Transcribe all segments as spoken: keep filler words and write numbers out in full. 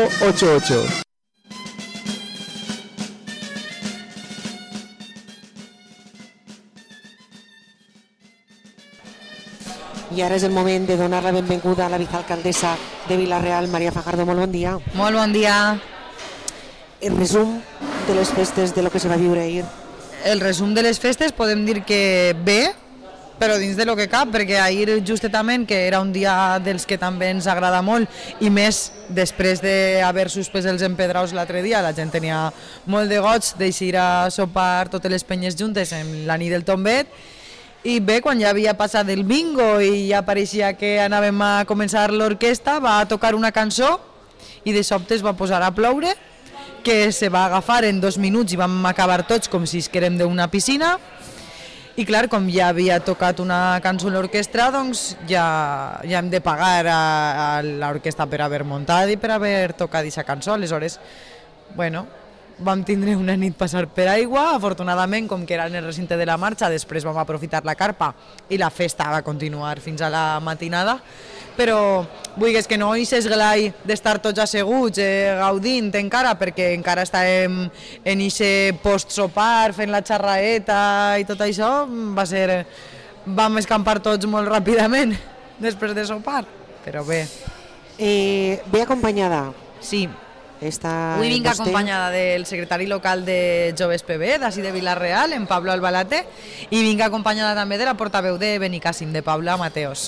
ocho ocho. I ara és el moment de donar la benvinguda a la vicealcaldessa de Vila-real, Maria Fajardo. Molt bon dia. Molt bon dia. El resum de les festes, de lo que se va viure ahir. El resum de les festes podem dir que bé, però dins de lo que cap, perquè ahir justament, que era un dia dels que també ens agrada molt, i més després d'haver suspès els empedraus l'altre dia, la gent tenia molt de goig d'eixir a sopar totes les penyes juntes en la nit del tombet. I bé, quan ja havia passat el bingo i ja pareixia que anàvem a començar l'orquestra, va tocar una cançó i de sobte es va posar a ploure, que se va agafar en dos minuts i vam acabar tots com si esquerem d'una piscina. I clar, com ja havia tocat una cançó a l'orquestra, doncs ja, ja hem de pagar a, a l'orquestra per haver muntat i per haver tocat aquesta cançó. Aleshores, bueno, vam tindre una nit passar per aigua, afortunadament, com que era en el recinte de la marxa, després vam aprofitar la carpa i la festa va continuar fins a la matinada, però vulguis que no, i s'esglai d'estar tots asseguts, eh, gaudint encara, perquè encara estàvem en aquest post-sopar, fent la xarraeta i tot això, va ser... vam escampar tots molt ràpidament després de sopar, però bé. Eh, ve acompanyada? Sí. Esta Avui vinc acompanyada del secretari local de Joves P B, d'ací de Vila-real, en Pablo Albalate, i vinc acompanyada també de la portaveu de Benicàssim, de Paula Mateos.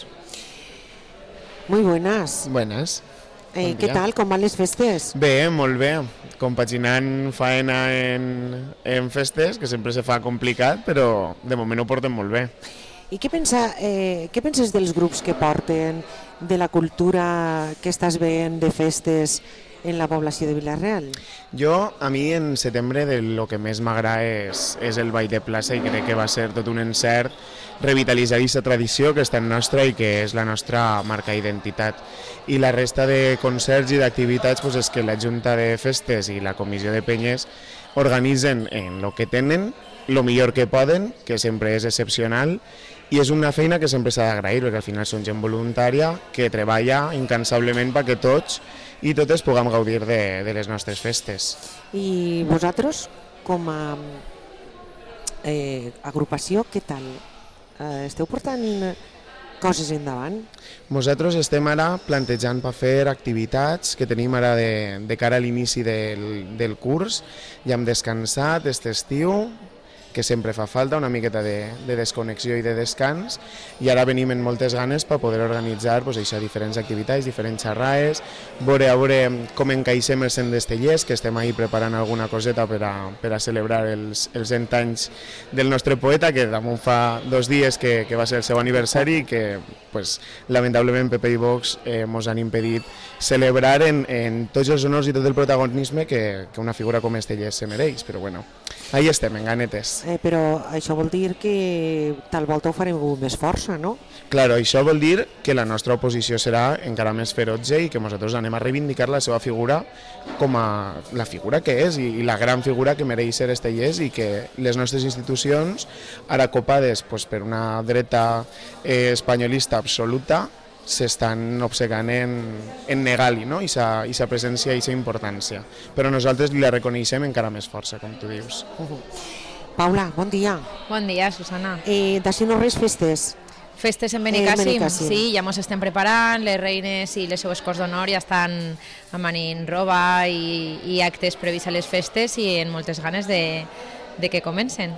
Muy buenas. Buenas. Eh, què tal, com van les festes? Bé, molt bé. Compaginant faena en, en festes, que sempre se fa complicat, però de moment ho portem molt bé. I què, pensa, eh, què penses dels grups que porten, de la cultura que estàs veient de festes en la població de Vila-real? Jo, a mi en setembre el que més m'agrada és, és el ball de plaça, i crec que va ser tot un encert revitalitzar aquesta tradició que és tan nostra i que és la nostra marca d'identitat. I la resta de concerts i d'activitats pues, és que la Junta de Festes i la Comissió de Penyes organitzen en el que tenen, el millor que poden, que sempre és excepcional, i és una feina que sempre s'ha d'agrair, perquè al final són gent voluntària que treballa incansablement perquè tots i totes puguem gaudir de, de les nostres festes. I vosaltres, com a eh, agrupació, què tal? Eh, esteu portant coses endavant? Nosaltres estem ara plantejant per fer activitats que tenim ara de, de cara a l'inici del, del curs. Ja hem descansat aquest estiu, que sempre fa falta, una miqueta de, de desconnexió i de descans, i ara venim amb moltes ganes per poder organitzar pues, això, diferents activitats, diferents xerrades, veure a veure com encaixem els cent d'Estellers, que estem ahí preparant alguna coseta per a, per a celebrar els, els cent anys del nostre poeta, que damunt fa dos dies que, que va ser el seu aniversari, i que pues, lamentablement P P i Vox eh, mos han impedit celebrar en, en tots els honors i tot el protagonisme que, que una figura com Estellers se mereix, però bueno, ahí estem, en ganetes. Eh, però això vol dir que tal volta ho farem amb més força, no? Claro, això vol dir que la nostra oposició serà encara més ferotge i que nosaltres anem a reivindicar la seva figura com a la figura que és i, i la gran figura que mereix ser Estellers, i que les nostres institucions, ara copades pues, per una dreta eh, espanyolista absoluta, s'estan obcecant en, en negar-li, no? Aquesta presència i aquesta importància. Però nosaltres li la reconeixem encara més força, com tu dius. Uh-huh. Paula, bon dia. Bon dia, Susana. Eh, D'ací no res festes? Festes en Benicàssim, eh, Benicàssim. Sí, ja ens estem preparant, les reines i les seues cors d'honor ja estan amanint roba i, i actes previs a les festes i en moltes ganes de, de que comencen.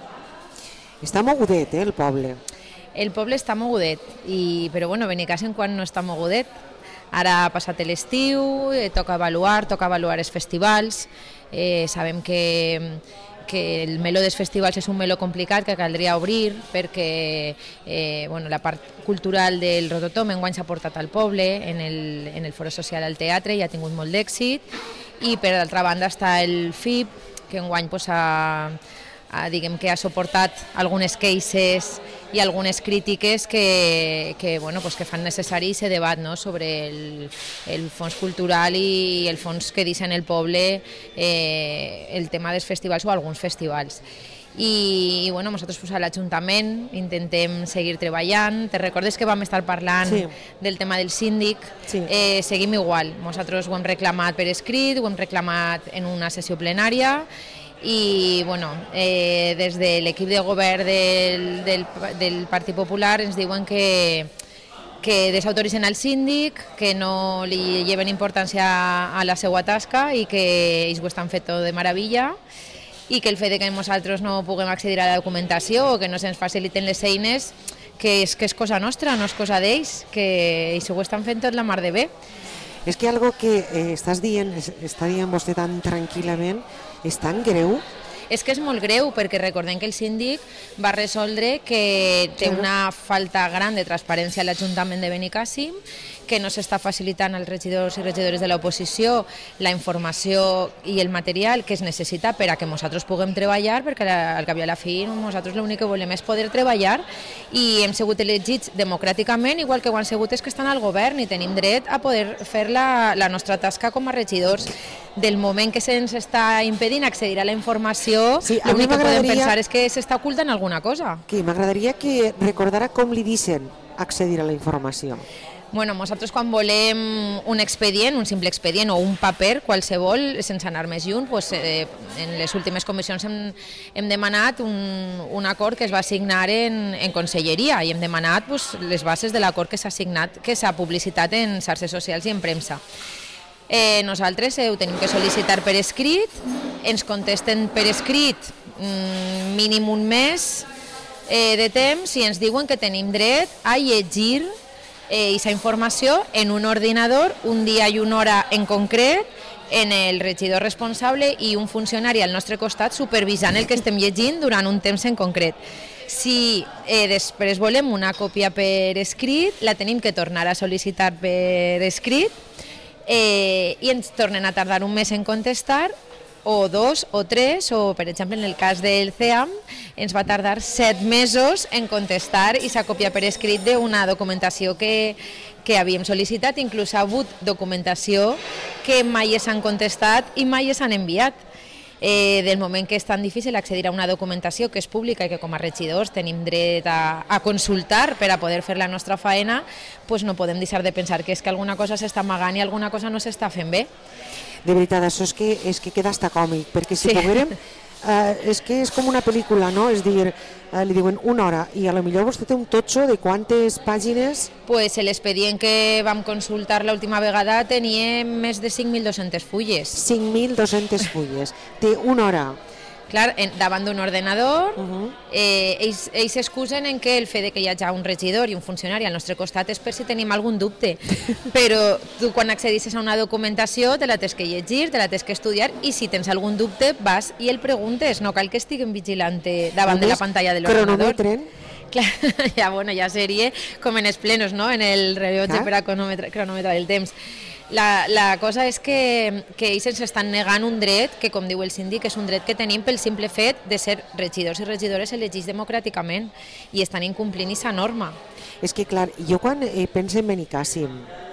Està mogudet, eh, el poble. El poble està mogudet, i, però bueno, Benicàssim quan no està mogudet. Ara ha passat l'estiu, eh, toca avaluar, toca avaluar els festivals, eh, sabem que... que el meló dels festivals és un meló complicat que caldria obrir perquè eh, bueno, la part cultural del Rototom enguany s'ha portat al poble, en el, en el foro social al teatre i ha tingut molt d'èxit, i per altra banda està el F I P, que enguany pues, ha, ha, diguem que ha suportat algunes queixes i algunes crítiques que, que, bueno, pues que fan necessari aquest debat, no?, sobre el, el fons cultural i el fons que deixa en el poble eh, el tema dels festivals o alguns festivals. i, i bueno, nosaltres pues, a l'Ajuntament intentem seguir treballant. Te recordes que vam estar parlant sí. del tema del síndic? Sí. Eh, seguim igual, nosaltres ho hem reclamat per escrit, ho hem reclamat en una sessió plenària i bueno, eh, des de l'equip de govern del, del, del Partit Popular ens diuen que que desautoritzen el síndic, que no li lleven importància a la seva tasca i que ells ho estan fet tot de meravella i que el fet de que nosaltres no puguem accedir a la documentació o que no se'ns faciliten les eines, que és, que és cosa nostra, no és cosa d'ells, que ells ho estan fent tot la mar de bé. És que algo que eh, estàs dient, està dient vostè tan tranquil·lament, és tan greu. És que és molt greu, perquè recordem que el síndic va resoldre que té una falta gran de transparència a l'Ajuntament de Benicàssim, que no s'està facilitant als regidors i regidores de l'oposició la informació i el material que es necessita per a que nosaltres puguem treballar, perquè al cap i a la fi nosaltres l'únic que volem és poder treballar i hem sigut elegits democràticament, igual que ho han sigut és que estan al govern i tenim dret a poder fer la, la nostra tasca com a regidors. Del moment que se'ns està impedint accedir a la informació, sí, l'únic que podem pensar és que s'està ocultant alguna cosa. Que m'agradaria que recordara com li deixen accedir a la informació. Bueno, nosaltres quan volem un expedient, un simple expedient o un paper qualsevol, sense anar més lluny, pues, eh, en les últimes comissions hem, hem demanat un, un acord que es va signar en, en conselleria i hem demanat pues, les bases de l'acord que s'ha signat, que s'ha publicitat en xarxes socials i en premsa. Eh, nosaltres eh, ho tenim que sol·licitar per escrit, ens contesten per escrit mm, mínim un mes eh, de temps i ens diuen que tenim dret a llegir eh, aquesta informació en un ordinador, un dia i una hora en concret, en el regidor responsable i un funcionari al nostre costat supervisant el que estem llegint durant un temps en concret. Si eh, després volem una còpia per escrit, la tenim que tornar a sol·licitar per escrit eh, i ens tornen a tardar un mes en contestar, o dos o tres, o per exemple en el cas del C E A M ens va tardar set mesos en contestar i s'ha copiat per escrit d'una documentació que, que havíem sol·licitat. Inclús ha hagut documentació que mai s'han contestat i mai s'han enviat. Eh, del moment que és tan difícil accedir a una documentació que és pública i que com a regidors tenim dret a, a consultar per a poder fer la nostra faena, pues no podem deixar de pensar que és que alguna cosa s'està amagant i alguna cosa no s'està fent bé. De veritat, això és que, és que queda hasta còmic, perquè si sí. poguérem, eh, és que és com una pel·lícula, no? És dir, eh, li diuen una hora i a lo millor vostè té un totxo de quantes pàgines? Pues l'expedient que vam consultar l'última vegada tenia més de cinc mil dos-centes fulles. cinc mil dos-centes fulles. Té una hora. Clar, en, davant d'un ordenador, uh-huh. eh, ells, ells s'excusen en que el fet de que hi hagi un regidor i un funcionari al nostre costat és per si tenim algun dubte, però tu quan accedisses a una documentació te la tens que llegir, te la tens que estudiar i si tens algun dubte vas i el preguntes, no cal que estiguin vigilant davant de la pantalla de l'ordenador. Cronometren? Clar, ja, bueno, ja seria com en els plenos, no? En el rellotge per a cronometrar el temps. La, la cosa és que, que ells ens estan negant un dret que, com diu el síndic, és un dret que tenim pel simple fet de ser regidors i regidores elegits democràticament i estan incomplint aquesta norma. És que, clar, jo quan eh, penso en Benicàssim,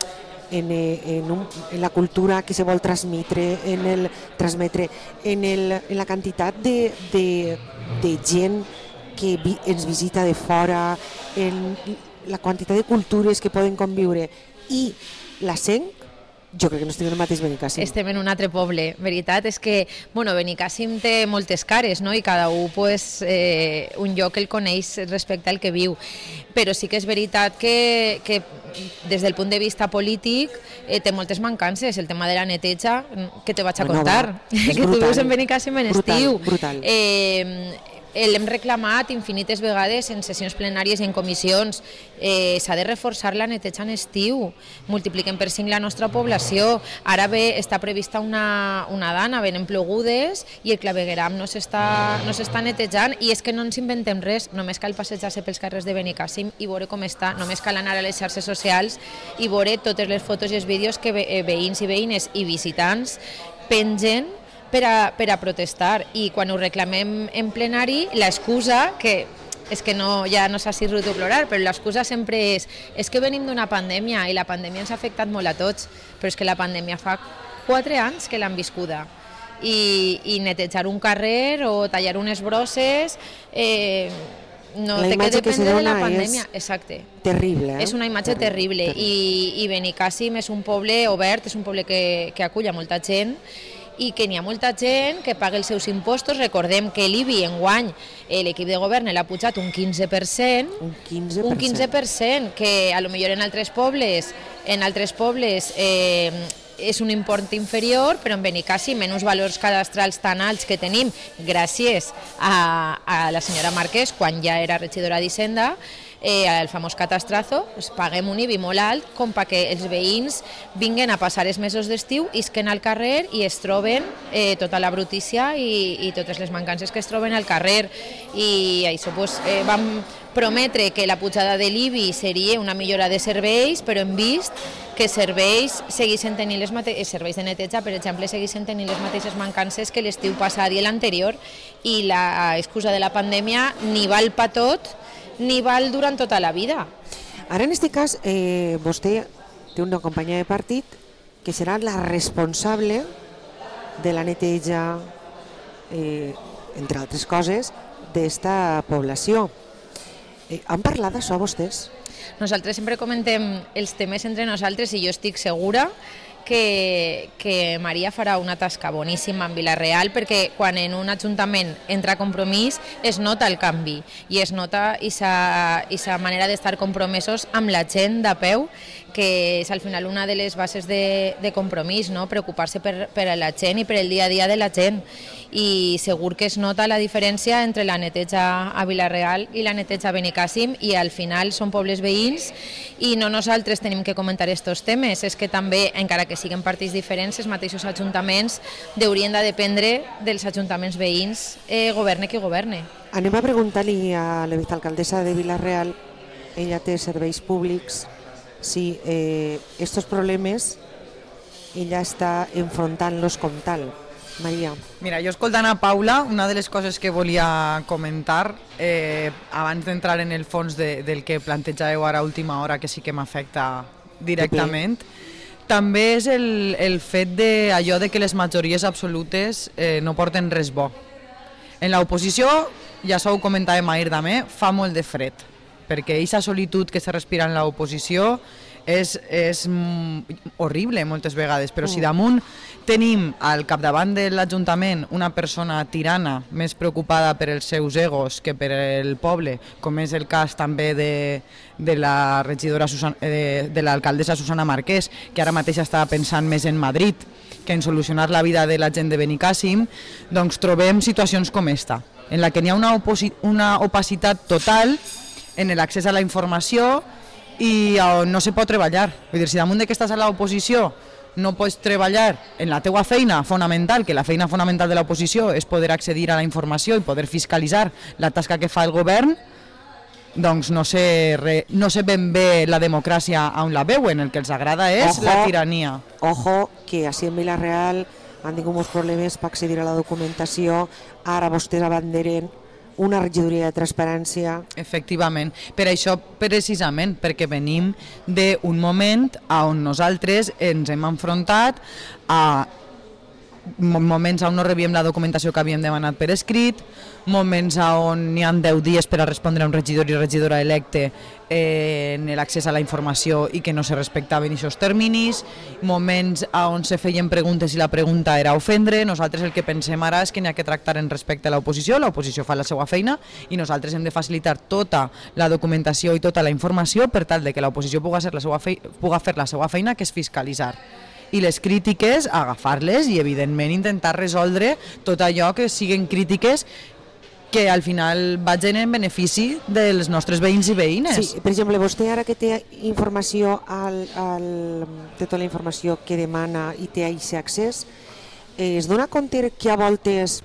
en, eh, en, un, en la cultura que se vol transmetre, en, el, transmetre, en, el, en la quantitat de, de, de gent que vi, ens visita de fora, en la quantitat de cultures que poden conviure i la Senc, jo crec que no estem en el mateix Benicàssim. Estem en un altre poble. Veritat és que, bueno, Benicàssim té moltes cares, no? I cada un, pues, eh, un lloc el coneix respecte al que viu. Però sí que és veritat que, que des del punt de vista polític eh, té moltes mancances. El tema de la neteja, que te vaig a contar. No, va, que tu vius en Benicàssim en estiu. Brutal, brutal. Eh, L'hem reclamat infinites vegades en sessions plenàries i en comissions. Eh, s'ha de reforçar la neteja en estiu. Multipliquem per cinc la nostra població. Ara bé, està prevista una, una dana, venen plogudes i el clavegueram no s'està no s'està netejant i és que no ens inventem res. Només cal passejar-se pels carrers de Benicàssim i veure com està. Només cal anar a les xarxes socials i veure totes les fotos i els vídeos que ve, veïns i veïnes i visitants pengen Per a, per a protestar, i quan ho reclamem en plenari l'excusa, que és que no, ja no s'ha sigut plorar, però l'excusa sempre és és que venim d'una pandèmia i la pandèmia ens ha afectat molt a tots, però és que la pandèmia fa quatre anys que l'han viscuda i, i netejar un carrer o tallar unes brosses, eh, no la té que dependre que de la pandèmia. Exacte. Terrible, eh? És una imatge terrible, terrible. I, i Benicàssim és un poble obert, és un poble que, que acull a molta gent i que n'hi ha molta gent que paga els seus impostos. Recordem que l'I B I enguany eh, l'equip de govern l'ha pujat un quinze per cent, un quinze per cent, un quinze per cent que a lo millor en altres pobles en altres pobles eh, és un import inferior, però en Benicàssim, en uns valors cadastrals tan alts que tenim gràcies a, a la senyora Marquès quan ja era regidora d'Hisenda, eh, el famós catastrazo, pues paguem un I B I molt alt com perquè els veïns vinguen a passar els mesos d'estiu, isquen al carrer i es troben eh, tota la brutícia i, i totes les mancances que es troben al carrer. I això pues, eh, vam prometre que la pujada de l'I B I seria una millora de serveis, però hem vist que serveis segueixen tenint les mateixes, serveis de neteja, per exemple, segueixen tenint les mateixes mancances que l'estiu passat i l'anterior, i la excusa de la pandèmia ni val pa tot, ni val durant tota la vida. Ara, en aquest cas, eh, vostè té una companya de partit que serà la responsable de la neteja, eh, entre altres coses, d'esta població. Eh, han parlat d'això vostès? Nosaltres sempre comentem els temes entre nosaltres i jo estic segura que, que Maria farà una tasca boníssima en Vila-real, perquè quan en un ajuntament entra compromís es nota el canvi i es nota aquesta manera d'estar compromesos amb la gent de peu, que és al final una de les bases de, de compromís, no? Preocupar-se per, per a la gent i per el dia a dia de la gent, i segur que es nota la diferència entre la neteja a Vila-real i la neteja a Benicàssim, i al final són pobles veïns i no nosaltres tenim que comentar aquests temes, és que també, encara que siguin partits diferents, els mateixos ajuntaments haurien de dependre dels ajuntaments veïns, eh, governe qui governe. Anem a preguntar-li a la vicealcaldessa de Vila-real, ella té serveis públics, si eh, estos problemes ella està enfrontant-los com tal. Maria. Mira, jo escoltant a Paula, una de les coses que volia comentar eh, abans d'entrar en el fons de, del que plantejàveu ara a última hora, que sí que m'afecta directament, també és el, el fet de allò de que les majories absolutes eh, no porten res bo. En l'oposició, ja s'ho comentàvem ahir també, fa molt de fred, perquè aquesta solitud que se respira en l'oposició és, és horrible moltes vegades, però si damunt tenim al capdavant de l'Ajuntament una persona tirana, més preocupada per els seus egos que per el poble, com és el cas també de, de la regidora Susana, de, de l'alcaldessa Susana Marquès, que ara mateix està pensant més en Madrid que en solucionar la vida de la gent de Benicàssim, doncs trobem situacions com esta, en la que n'hi ha una, una opacitat total en l'accés a la informació i on no se pot treballar. Vull dir, si damunt de que estàs a l'oposició no pots treballar en la teua feina fonamental, que la feina fonamental de l'oposició és poder accedir a la informació i poder fiscalitzar la tasca que fa el govern, doncs no sé, re, no sé ben bé la democràcia on la veuen, el que els agrada és ojo, la tirania. Ojo, que així en Vila-real han tingut molts problemes per accedir a la documentació, ara vostès abanderen una regidoria de transparència. Efectivament, per això precisament, perquè venim d'un moment on nosaltres ens hem enfrontat a moments on no rebíem la documentació que havíem demanat per escrit, moments on n'hi ha deu dies per a respondre a un regidor i regidora electe eh, en l'accés a la informació i que no se respectaven aquests terminis, moments on se feien preguntes i la pregunta era ofendre. Nosaltres el que pensem ara és que n'hi ha que tractar en respecte a l'oposició, l'oposició fa la seva feina i nosaltres hem de facilitar tota la documentació i tota la informació per tal de que l'oposició pugui fer la seva feina, que és fiscalitzar. I les crítiques, agafar-les i evidentment intentar resoldre tot allò que siguin crítiques que al final vagin en benefici dels nostres veïns i veïnes. Sí, per exemple, vostè ara que té informació, al, al, té tota la informació que demana i té aquest accés, eh, es dona compte que a voltes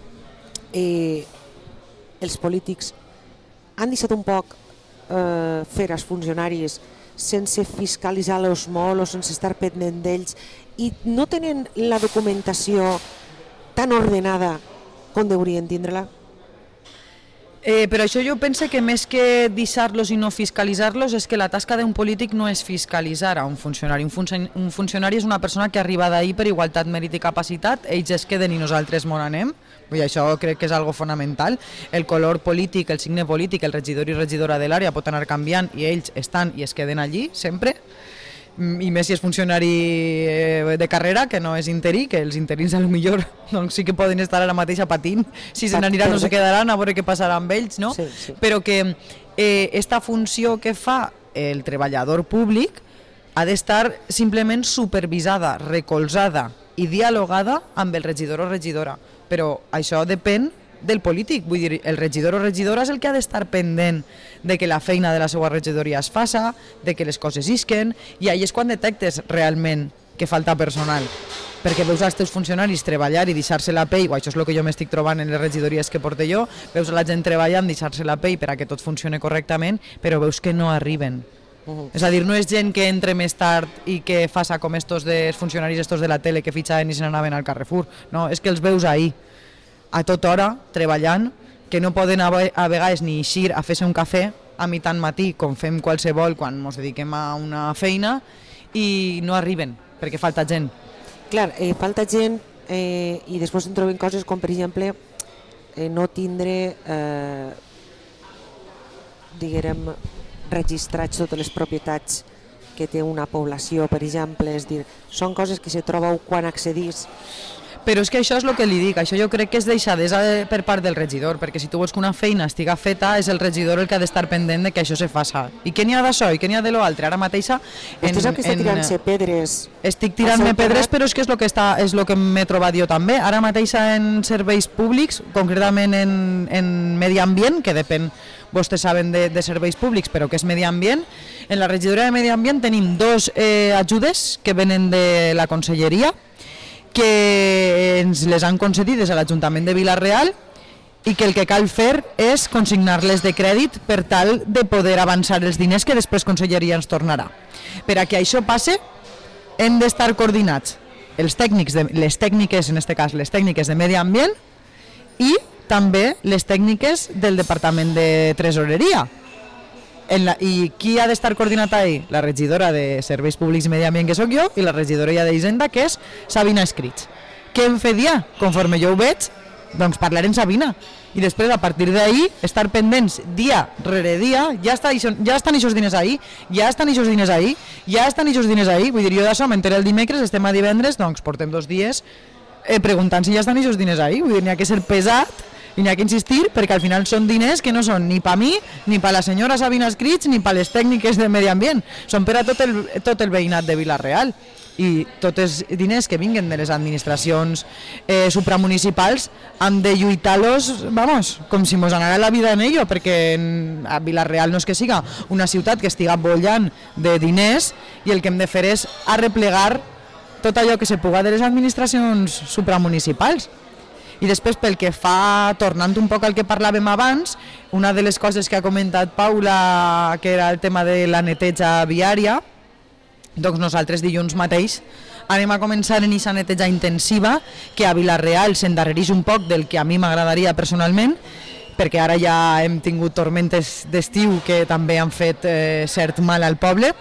eh, els polítics han deixat un poc eh, fer als funcionaris sense fiscalitzar-los molt o sense estar pendent d'ells i no tenen la documentació tan ordenada com deurien tindre-la? Eh, però això jo penso que més que deixar-los i no fiscalitzar-los és que la tasca d'un polític no és fiscalitzar a un funcionari. Un, funci un funcionari és una persona que arriba d'ahir per igualtat, mèrit i capacitat, ells es queden i nosaltres mos anem. I això crec que és algo fonamental. El color polític, el signe polític, el regidor i regidora de l'àrea pot anar canviant i ells estan i es queden allí sempre. I més si és funcionari de carrera, que no és interí, que els interins a lo millor doncs sí que poden estar a la mateixa patint, si se n'aniran no se quedaran, a veure què passarà amb ells, no? Sí, sí. Però que eh, esta funció que fa el treballador públic ha d'estar simplement supervisada, recolzada i dialogada amb el regidor o regidora, però això depèn del polític, vull dir, el regidor o regidora és el que ha d'estar pendent de que la feina de la seva regidoria es faça, de que les coses isquen, i ahí és quan detectes realment que falta personal, perquè veus els teus funcionaris treballar i deixar-se la pell, o això és el que jo m'estic trobant en les regidories que porto jo, veus la gent treballant, deixar-se la pell per a que tot funcione correctament, però veus que no arriben. Uh-huh. És a dir, no és gent que entre més tard i que faça com estos dels funcionaris estos de la tele que fitxaven i se n'anaven al Carrefour, no, és que els veus ahí, a tota hora, treballant, que no poden a vegades ni eixir a fer-se un cafè a mitjan matí, com fem qualsevol quan ens dediquem a una feina, i no arriben, perquè falta gent. Clar, eh, falta gent eh, i després en trobem coses com, per exemple, eh, no tindre, eh, diguem, registrats totes les propietats que té una població, per exemple, és dir, són coses que se trobeu quan accedís. Però és que això és el que li dic, això jo crec que és deixadesa per part del regidor, perquè si tu vols que una feina estiga feta és el regidor el que ha d'estar pendent de que això se faça. I què n'hi ha d'això i què n'hi ha de l'altre? Ara mateixa... Vostè sap que està tirant-se pedres? Estic tirant-me pedres, però és que és el que, està, és el que m'he trobat jo també. Ara mateixa en serveis públics, concretament en, en medi ambient, que depèn, vostès saben de, de serveis públics, però que és medi ambient, en la regidoria de medi ambient tenim dos eh, ajudes que venen de la conselleria, que ens les han concedit des de l'Ajuntament de Vila-real i que el que cal fer és consignar-les de crèdit per tal de poder avançar els diners que després Conselleria ens tornarà. Per a que això passe hem d'estar coordinats els tècnics de, les tècniques, en aquest cas les tècniques de medi ambient i també les tècniques del Departament de Tresoreria. En la, I qui ha d'estar coordinat ahí? La regidora de Serveis Públics i Medi Ambient, que sóc jo, i la regidora d'Hisenda, que és Sabina Escrits. Què hem fet ja? Conforme jo ho veig, doncs parlar amb Sabina. I després, a partir d'ahir, estar pendents dia rere dia, ja, està, ja estan aquests diners ahí, ja estan aquests diners ahí, ja estan aquests diners ahí. Vull dir, jo d'això m'enteré el dimecres, estem a divendres, doncs portem dos dies eh, preguntant si ja estan aquests diners ahí. Vull dir, n'hi ha que ser pesat, i n'hi ha que insistir perquè al final són diners que no són ni per mi, ni per la senyora Sabina Escrits, ni per les tècniques de medi ambient, són per a tot el, tot el veïnat de Vila-real. I tots els diners que vinguen de les administracions eh, supramunicipals hem de lluitar-los, vamos, com si mos anara la vida en ello, perquè a Vila-real no és que siga una ciutat que estiga bollant de diners i el que hem de fer és arreplegar tot allò que se puga de les administracions supramunicipals. I després, pel que fa, tornant un poc al que parlàvem abans, una de les coses que ha comentat Paula, que era el tema de la neteja viària, doncs nosaltres dilluns mateix anem a començar en aquesta neteja intensiva, que a Vila-real s'endarrereix un poc del que a mi m'agradaria personalment, perquè ara ja hem tingut tormentes d'estiu que també han fet eh, cert mal al poble,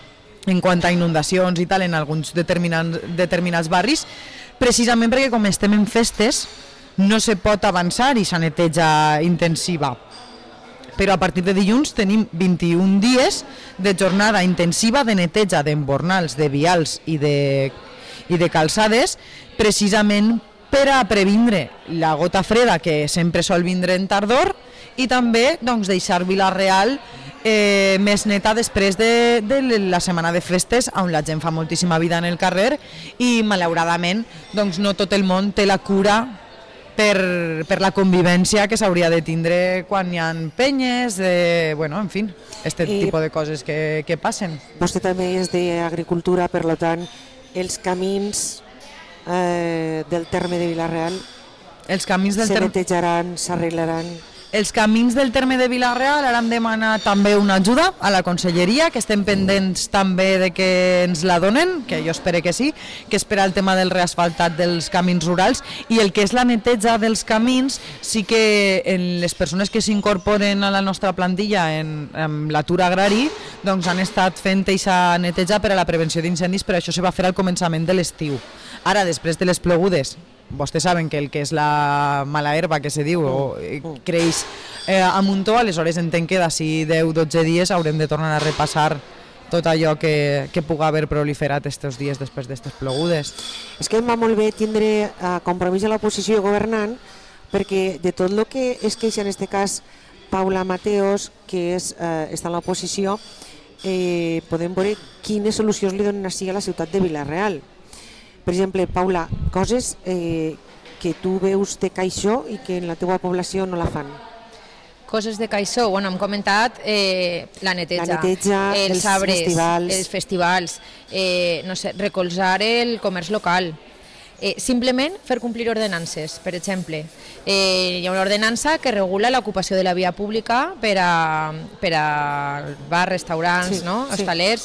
en quant a inundacions i tal, en alguns determinats, determinats barris, precisament perquè com estem en festes, no se pot avançar aquesta neteja intensiva. Però a partir de dilluns tenim vint-i-un dies de jornada intensiva de neteja d'embornals, de vials i de, i de calçades, precisament per a previndre la gota freda que sempre sol vindre en tardor i també doncs, deixar Vila-real eh, més neta després de, de la setmana de festes, on la gent fa moltíssima vida en el carrer i malauradament doncs, no tot el món té la cura Per, per la convivència que s'hauria de tindre quan hi ha penyes, de, bueno, en fi, aquest eh, tipus de coses que, que passen. Vostè també és d'agricultura, per tant, els camins eh, del terme de Vila-real els camins del se terme... netejaran, s'arreglaran? Els camins del terme de Vila-real ara hem demanat també una ajuda a la conselleria, que estem pendents també de que ens la donen, que jo espero que sí, que és per al tema del reasfaltat dels camins rurals, i el que és la neteja dels camins, sí que en les persones que s'incorporen a la nostra plantilla en, en l'atur agrari, doncs han estat fent aquesta neteja per a la prevenció d'incendis, però això se va fer al començament de l'estiu. Ara, després de les plogudes, vostès saben que el que és la mala herba, que se diu, o, eh, creix eh, a muntó, aleshores entenc que d'ací deu dotze dies haurem de tornar a repassar tot allò que, que pugui haver proliferat aquests dies després d'aquestes plogudes. És que em va molt bé tindre eh, compromís a l'oposició governant, perquè de tot el que es queixa en aquest cas Paula Mateos, que és, eh, està en l'oposició, eh, podem veure quines solucions li donen així a la ciutat de Vila-real. Per exemple, Paula, coses eh, que tu veus de caixó i que en la teua població no la fan. Coses de caixó, bueno, hem comentat eh, la neteja, la neteja els, els arbres, festivals, els festivals eh, no sé, recolzar el comerç local, eh, simplement fer complir ordenances. Per exemple, eh, hi ha una ordenança que regula l'ocupació de la via pública per a, per a bars, restaurants, sí, no? sí. Hostalers,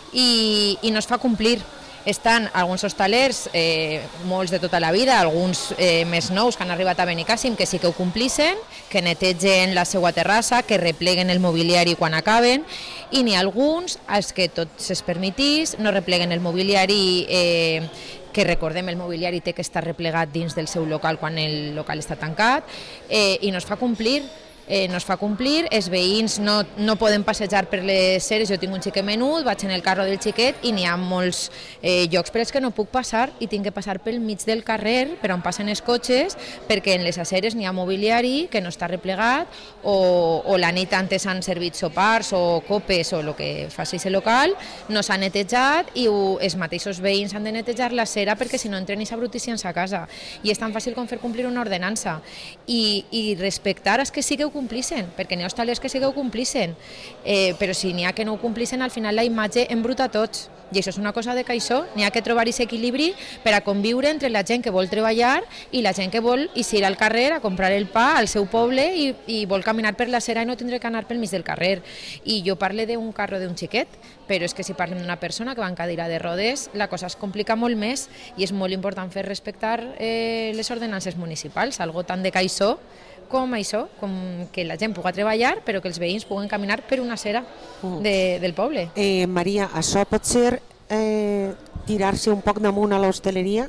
i, i no es fa complir. Estan alguns hostalers, eh, molts de tota la vida, alguns eh, més nous que han arribat a Benicàssim, que sí que ho complixen, que netegen la seva terrassa, que repleguen el mobiliari quan acaben, i n'hi ha alguns als que tot es permetís, no repleguen el mobiliari, eh, que recordem el mobiliari té que estar replegat dins del seu local quan el local està tancat, eh, i no es fa complir. Eh, no es fa complir, els veïns no, no poden passejar per les ceres, jo tinc un xiquet menut, vaig en el carro del xiquet i n'hi ha molts eh, llocs per als que no puc passar i tinc que passar pel mig del carrer per on passen els cotxes, perquè en les aceres n'hi ha mobiliari que no està replegat o, o la nit antes han servit sopars o copes o el que faci el local, no s'ha netejat i ho, els mateixos veïns han de netejar la cera perquè si no entren i s'abruticien a casa, i és tan fàcil com fer complir una ordenança i, i respectar els que sigueu complixen, perquè n'hi ha hostalers que sí que ho complixen, eh, però si n'hi ha que no ho complixen, al final la imatge embruta tots, i això és una cosa de caixó. N'hi ha que trobar aquest equilibri per a conviure entre la gent que vol treballar i la gent que vol eixir al carrer a comprar el pa al seu poble i, i vol caminar per la cera i no tindre que anar pel mig del carrer. I jo parlo d'un carro d'un xiquet, però és que si parlem d'una persona que va en cadira de rodes, la cosa es complica molt més i és molt important fer respectar eh, les ordenances municipals, algo tan de caixó com això, com que la gent pugui treballar però que els veïns puguen caminar per una cera de, del poble. Eh, Maria, això pot ser eh, tirar-se un poc damunt a l'hostaleria?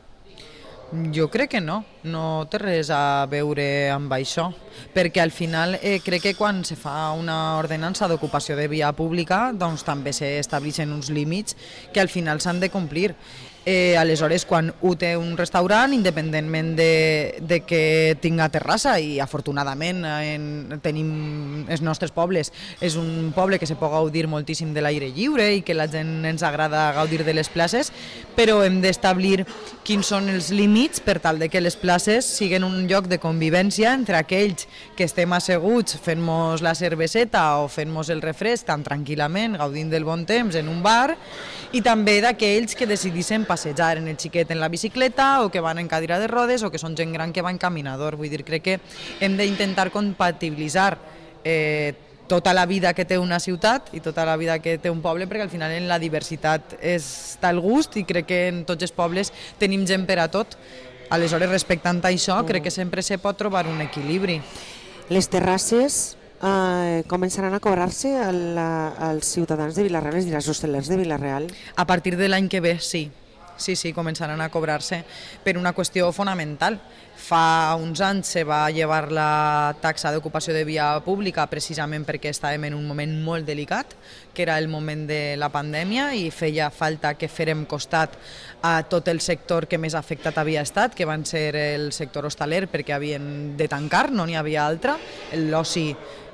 Jo crec que no, no té res a veure amb això, perquè al final eh, crec que quan se fa una ordenança d'ocupació de via pública doncs també s'estableixen uns límits que al final s'han de complir. Eh, aleshores, quan ho té un restaurant, independentment de, de que tinga terrassa, i afortunadament en, tenim els nostres pobles, és un poble que se pot gaudir moltíssim de l'aire lliure i que la gent ens agrada gaudir de les places, però hem d'establir quins són els límits per tal de que les places siguin un lloc de convivència entre aquells que estem asseguts fent-nos la cerveseta o fent-nos el refresc tan tranquil·lament, gaudint del bon temps en un bar, i també d'aquells que decidissin passejar en el xiquet en la bicicleta o que van en cadira de rodes o que són gent gran que va en caminador. Vull dir, crec que hem d'intentar compatibilitzar eh, tota la vida que té una ciutat i tota la vida que té un poble, perquè al final en la diversitat està el gust i crec que en tots els pobles tenim gent per a tot. Aleshores, respectant això, crec que sempre se pot trobar un equilibri. Les terrasses Uh, començaran a cobrar-se als ciutadans de Vila-real, és a dir, als hostalers de Vila-real? A partir de l'any que ve, sí. Sí, sí, començaran a cobrar-se per una qüestió fonamental. Fa uns anys se va llevar la taxa d'ocupació de via pública precisament perquè estàvem en un moment molt delicat, que era el moment de la pandèmia, i feia falta que fèrem costat a tot el sector que més afectat havia estat, que van ser el sector hostaler, perquè havien de tancar, no n'hi havia altra. L'oci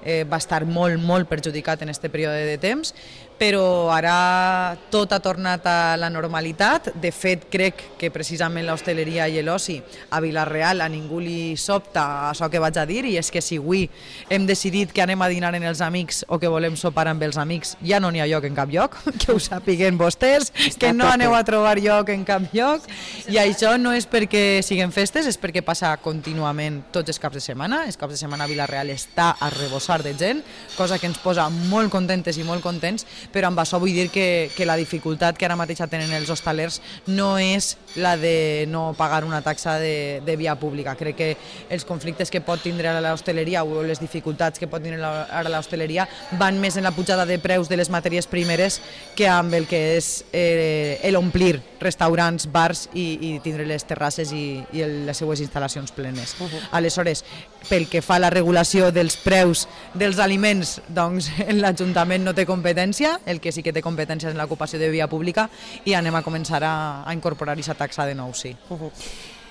eh, va estar molt, molt perjudicat en aquest període de temps, però ara tot ha tornat a la normalitat. De fet, crec que precisament l'hostaleria i l'oci a Vila-real a ningú li sobta això que vaig a dir, i és que si avui hem decidit que anem a dinar amb els amics o que volem sopar amb els amics, ja no n'hi ha lloc en cap lloc, que ho sàpiguen vostès, que no aneu a trobar lloc en cap lloc, i això no és perquè siguin festes, és perquè passa contínuament tots els caps de setmana. Els caps de setmana a Vila-real està a rebossar de gent, cosa que ens posa molt contentes i molt contents, però amb això vull dir que, que la dificultat que ara mateix tenen els hostalers no és la de no pagar una taxa de, de via pública. Crec que els conflictes que pot tindre ara l'hostaleria o les dificultats que pot tindre ara l'hostaleria van més en la pujada de preus de les matèries primeres que amb el que és eh, l'omplir restaurants, bars i, i tindre les terrasses i, i el, les seues instal·lacions plenes. Uh -huh. Aleshores, pel que fa a la regulació dels preus dels aliments, doncs l'Ajuntament no té competència, el que sí que té competència és en l'ocupació de via pública, i anem a començar a, a incorporar aquesta taxa de nou, sí. Uh -huh.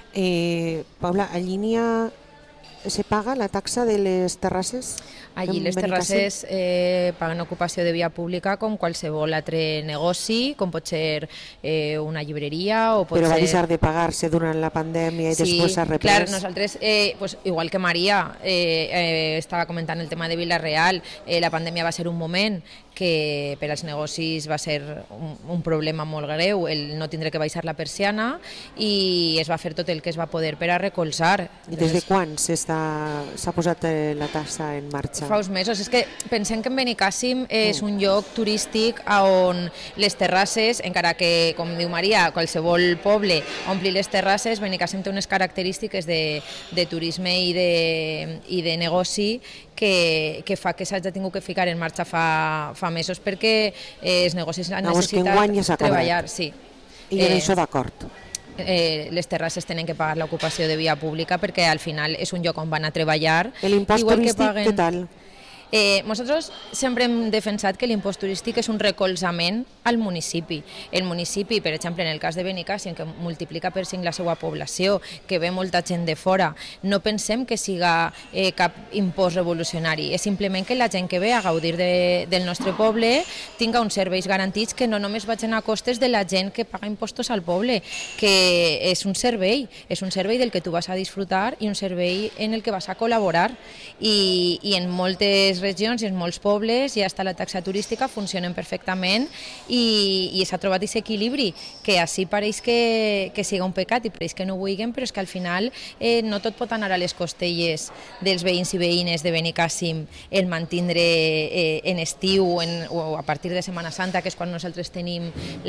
eh, Paula, allí n'hi ha... se paga la taxa de les terrasses? Allí les terrasses eh, paguen ocupació de via pública com qualsevol altre negoci, com pot ser eh, una llibreria o pot Però va ser... deixar de pagar-se durant la pandèmia i sí, després s'ha reprès. Clar, nosaltres, eh, pues, igual que Maria, eh, eh, estava comentant el tema de Vila-real, eh, la pandèmia va ser un moment que per als negocis va ser un, un problema molt greu, el no tindre que baixar la persiana, i es va fer tot el que es va poder per a recolzar. I des de quan s'ha posat eh, la taxa en marxa? Fa uns mesos. És que pensem que en Benicàssim és un lloc turístic on les terrasses, encara que, com diu Maria, qualsevol poble ompli les terrasses, Benicàssim té unes característiques de, de turisme i de, i de negoci que, que fa que s'hagi tingut que ficar en marxa fa, fa mesos, perquè eh, els negocis han necessitat ja treballar. Sí. I en eh, això d'acord. Eh, les terrasses tenen que pagar l'ocupació de via pública perquè al final és un lloc on van a treballar. L'impost turístic, paguen... què tal? Eh, nosaltres sempre hem defensat que l'impost turístic és un recolzament al municipi. El municipi, per exemple, en el cas de Benicàssim, que multiplica per cinc la seva població, que ve molta gent de fora, no pensem que siga eh, cap impost revolucionari, és simplement que la gent que ve a gaudir de, del nostre poble tinga uns serveis garantits que no només vagin a costes de la gent que paga impostos al poble, que és un servei, és un servei del que tu vas a disfrutar i un servei en el que vas a col·laborar, i, i en moltes regions i en molts pobles ja està la taxa turística, funcionen perfectament, i, i s'ha trobat aquest equilibri, que així pareix que, que siga un pecat i pareix que no ho vulguin, però és que al final eh, no tot pot anar a les costelles dels veïns i veïnes de Benicàssim el mantindre eh, en estiu en, o a partir de Setmana Santa, que és quan nosaltres tenim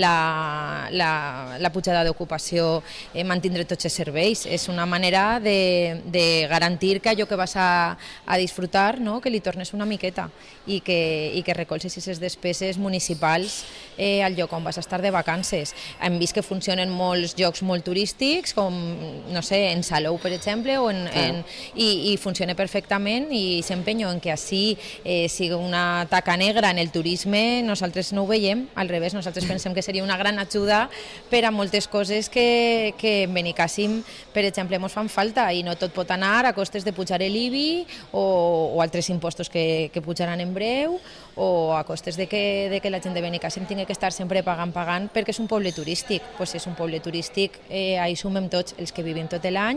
la, la, la pujada d'ocupació, eh, mantindre tots els serveis. És una manera de, de garantir que allò que vas a, a disfrutar, no? Que li tornes una miqueta i que, i que recolzis aquestes despeses municipals eh, al lloc on vas a estar de vacances. Hem vist que funcionen molts llocs molt turístics, com, no sé, en Salou, per exemple, o en, en, i, i funciona perfectament, i s'empenyo en que així eh, sigui una taca negra en el turisme. Nosaltres no ho veiem, al revés, nosaltres pensem que seria una gran ajuda per a moltes coses que, que en Benicàssim, per exemple, ens fan falta, i no tot pot anar a costes de pujar l'I B I o, o altres impostos que, que pujaran en breu, o a costes de que, de que la gent de Benicàssim tingui que estar sempre pagant, pagant, perquè és un poble turístic. Pues és un poble turístic, eh, ahí sumem tots els que vivim tot l'any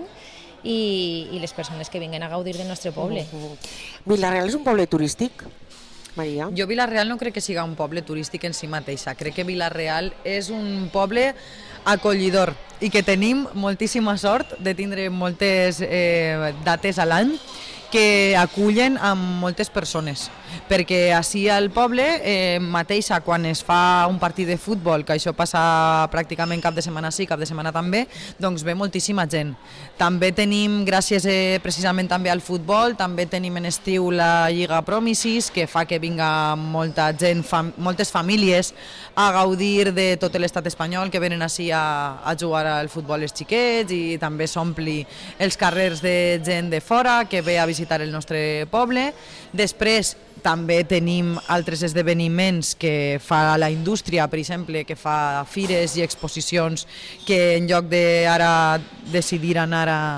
i, i les persones que vinguen a gaudir del nostre poble. Vila-real és un poble turístic? Maria? Jo Vila-real no crec que siga un poble turístic en si mateixa. Crec que Vila-real és un poble acollidor i que tenim moltíssima sort de tindre moltes eh, dates a l'any que acullen a moltes persones, perquè així al poble eh, mateixa, quan es fa un partit de futbol, que això passa pràcticament cap de setmana sí, cap de setmana també, doncs ve moltíssima gent. També tenim, gràcies eh, precisament també al futbol, també tenim en estiu la Lliga Promisis, que fa que vinga molta gent, fam moltes famílies a gaudir de tot l'estat espanyol, que venen així a, a jugar al futbol els xiquets, i també s'ompli els carrers de gent de fora que ve a visitar el nostre poble. Després també tenim altres esdeveniments que fa la indústria, per exemple, que fa fires i exposicions, que en lloc de ara decidir anar a,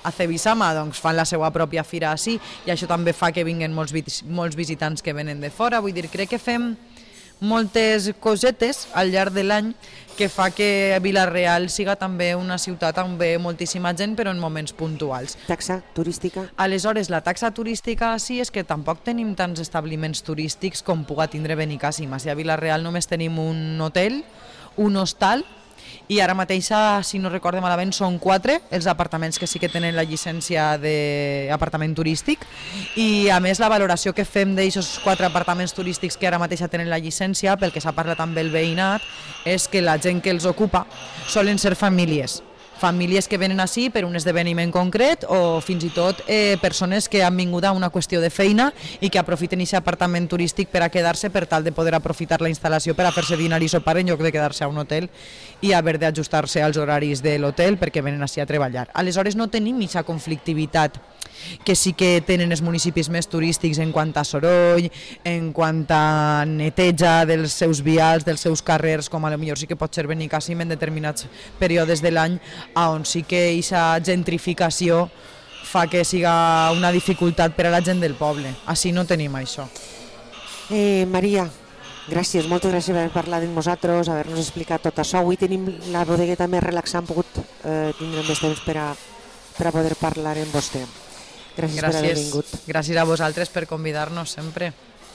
a Cebisama, doncs fan la seva pròpia fira així, i això també fa que vinguen molts, molts visitants que venen de fora. Vull dir, crec que fem moltes cosetes al llarg de l'any que fa que Vila-real siga també una ciutat on ve moltíssima gent, però en moments puntuals. Taxa turística? Aleshores, la taxa turística sí és que tampoc tenim tants establiments turístics com puga tindre Benicàssim. A Vila-real només tenim un hotel, un hostal, i ara mateix, si no recorde malament, són quatre els apartaments que sí que tenen la llicència d'apartament turístic, i a més la valoració que fem d'aquests quatre apartaments turístics que ara mateix tenen la llicència, pel que s'ha parlat amb el veïnat, és que la gent que els ocupa solen ser famílies. Famílies que venen així per un esdeveniment concret o fins i tot eh, persones que han vingut a una qüestió de feina i que aprofiten aquest apartament turístic per a quedar-se per tal de poder aprofitar la instal·lació per a fer-se dinar i sopar en lloc de quedar-se a un hotel i haver d'ajustar-se als horaris de l'hotel perquè venen així a treballar. Aleshores no tenim aquesta conflictivitat que sí que tenen els municipis més turístics en quant a soroll, en quant a neteja dels seus vials, dels seus carrers, com a lo millor sí que pot ser Benicàssim en determinats períodes de l'any, on sí que aquesta gentrificació fa que siga una dificultat per a la gent del poble. Així no tenim això. Eh, Maria, gràcies, moltes gràcies per haver parlat amb nosaltres, haver-nos explicat tot això. Avui tenim la bodegueta més relaxada, hem pogut eh, tindre més temps per a, per a poder parlar amb vostè. Gràcies, gràcies per haver vingut. Gràcies a vosaltres per convidar-nos sempre.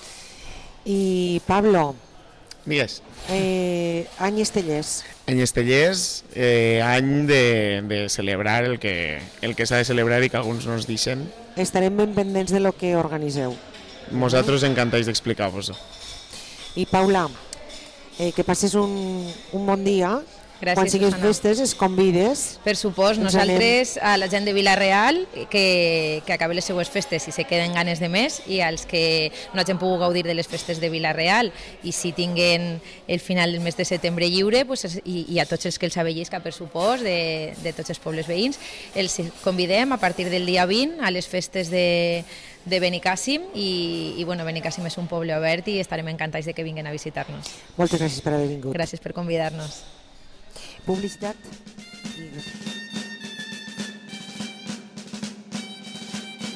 I Pablo, Digues. Eh, any Estellers. Any Estellers, eh, any de, de celebrar el que, el que s'ha de celebrar i que alguns no ens deixen. Estarem ben pendents de lo que organitzeu. Nosaltres encantats d'explicar-vos-ho. I Paula, eh, que passes un, un bon dia. Gràcies, quan sigues Susana. festes, es convides. Per supost, Ens nosaltres, a la gent de Vila-real, que, que acabi les seues festes i se queden ganes de més, i als que no hagin pogut gaudir de les festes de Vila-real i si tinguen el final del mes de setembre lliure, pues, i, i a tots els que els avellisca, per supost, de, de tots els pobles veïns, els convidem a partir del dia vint a les festes de, de Benicàssim i, i bueno, Benicàssim és un poble obert i estarem encantats de que vinguin a visitar-nos. Moltes gràcies per haver vingut. Gràcies per convidar-nos. Publicitat.